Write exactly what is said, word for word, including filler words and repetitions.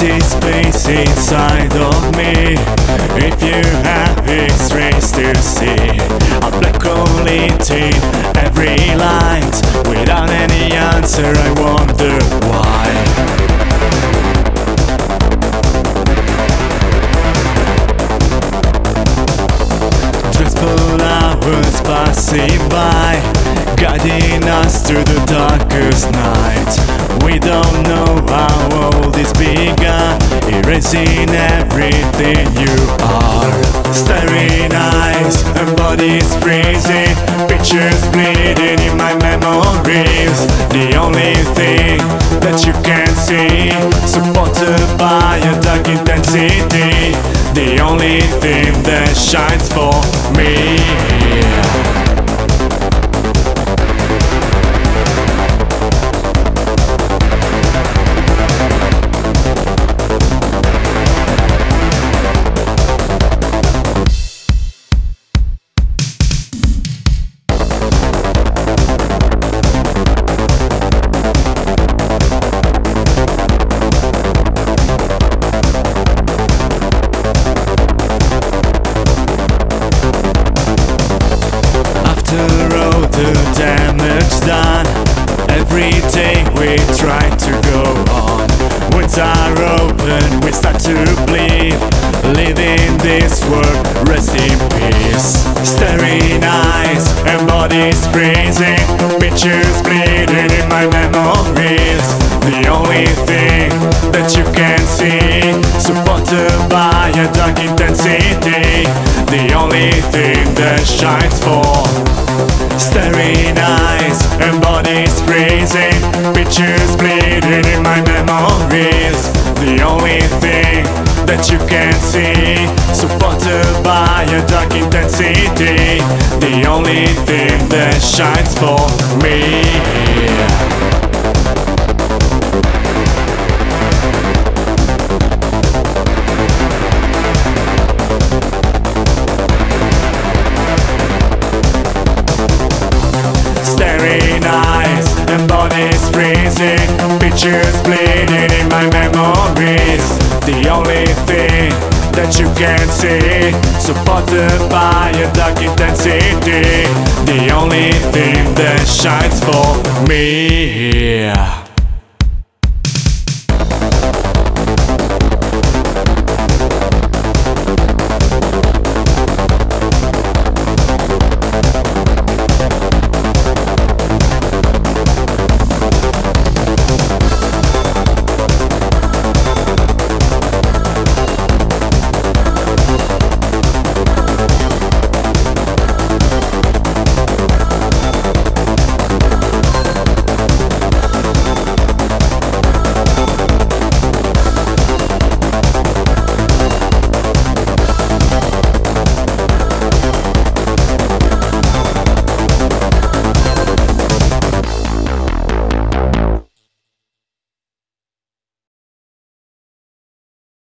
empty space inside of me. If you have X-rays to see, a black hole eating every light. Without any answer, I wonder why. Stressful hours passing by, guiding us through the darkest night. We don't know how all this began, erasing everything you are. Staring eyes and bodies freezing, pictures bleeding in my memories. The only thing that you can see, supported by a dark intensity. The only thing that shines for me. The damage done. Every day we try to go on. Words are open, we start to bleed. Living this world, rest in peace. Staring eyes and bodies freezing, pictures bleeding in my memories. The only thing that you can see, supported by a dark intensity. The only thing that shines for. Staring eyes and bodies freezing, pictures bleeding in my memories. The only thing that you can see, supported by a dark intensity. The only thing that shines for me. Eyes and bodies freezing, pictures bleeding in my memories. The only thing that you can see, supported by a dark intensity. The only thing that shines for me.